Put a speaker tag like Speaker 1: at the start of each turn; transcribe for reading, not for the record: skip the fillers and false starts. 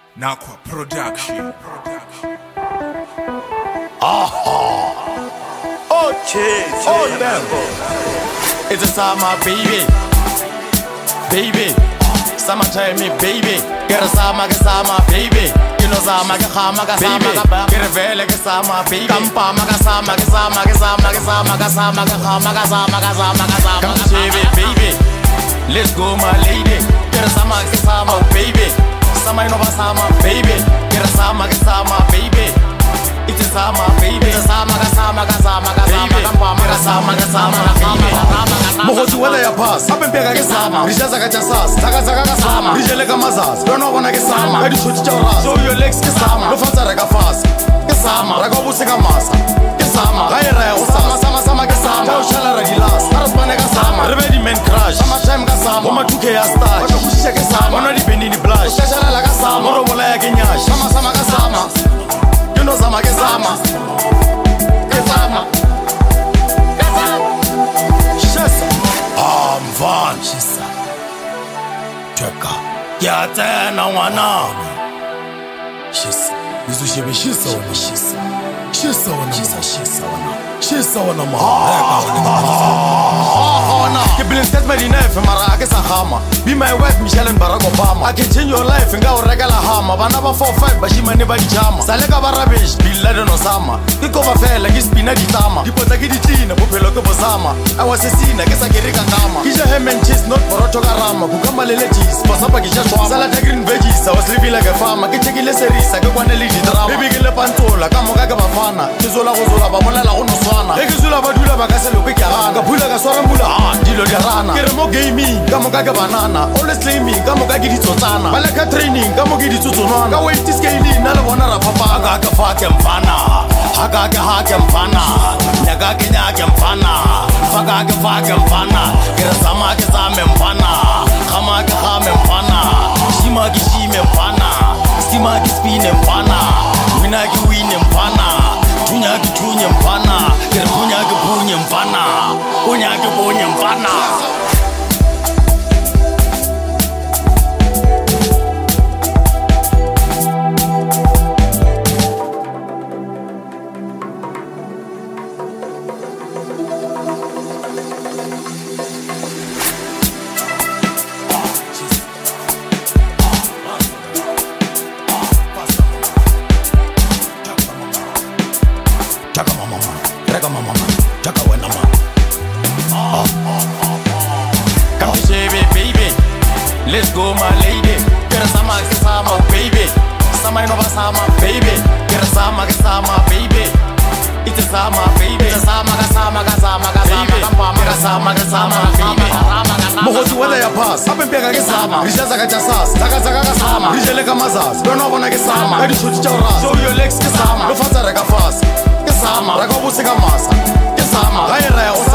Speaker 1: Nakwa Production.
Speaker 2: Oh, cheese. Oh, damn.
Speaker 3: It's a summer, baby. Baby. Summertime, me, baby. Get a summer, baby. You know, summer, baby. Get a vele, get summer, baby. Kampa, magasama, come to baby. Let's go, my lady. Get a summer, baby. Summer, no summer, baby. Get a summer, baby. It's a summer, baby. It's a summer, Mohotu wala ya pass. Ape mpega ke sama. Rishaza ka chasas. Zaka ka sama. Rijele ka mazas. Don't know wanna ke sama. Kadi shoti cha ras. Show your legs ke sama. No fanza reka fast. Ke sama. Raka buse ka masa. Ke sama. Gaira ya sama ke sama. Chao shala ra gilas. Araspane ka sama. Ready men crash. Sama time ka sama. Oma 2K ya start. Wato kushisha ke sama. Ona dipendi ni blush. Shashala la ka sama. Moro bola ya ke nyash. Sama ka sama. You know sama ke sama. Ke sama. Van shisa Teka Yatena wanami Shisa Izu shibe shisa wana shisa Shisa wana Shisa wana Kibili stet me dinefe mara ake sahama Be my wife Michelle and Barack Obama I can change your life nga urega la hama Banaba 4-5 bashima neba di chama Saleka barabish Bin Laden Osama Kiko vafela kispina ditama Kipota kiditina Popelo ke bosama Awasesina kesa kirika kama Kisha ham and cheese not poroto karama Kukamba lele cheese Pasapa kisha swama Salata green veggies I was living like a farmer Kichekile serisa Kekwane lidi drama Baby kile pantola Kamo kake bafana Kizola kuzola Bamola la unoswana Ekizula badula bakaselo kikiranga Pula kaswara mbula Dilo diarana Kiremo gaming Kamo kake banana Always claiming Kamo kake ditotana Balaka training Kamo kake ditotonwana Kawait iskeli Nala wana rapapa Haka fake mfana Haka mfana Nyake mfana Fake mfana Kira samake same mfana Khamake mfana Shime mfana Stimaki spine mfana Winaki wine mfana Tunyaki mfana Kira punyaki mfana Punyaki mfana Come to baby. Let's go, my lady. Get a sama, baby. Sama no sama, baby. Get a sama, baby. It's a sama, baby. It's a sama, baby. Get a sama, baby. Mohotu wala ya pass. Ape mpega ke sama. Rishaza ka chasas. Zaka ka sama. Rijele ka mazas. Don't know wanna ke sama. Kadi shoti cha ras. Show your legs ke sama. No fanza reka fast. Ke sama. Raka buse ka masa. Ke sama. Gaira ya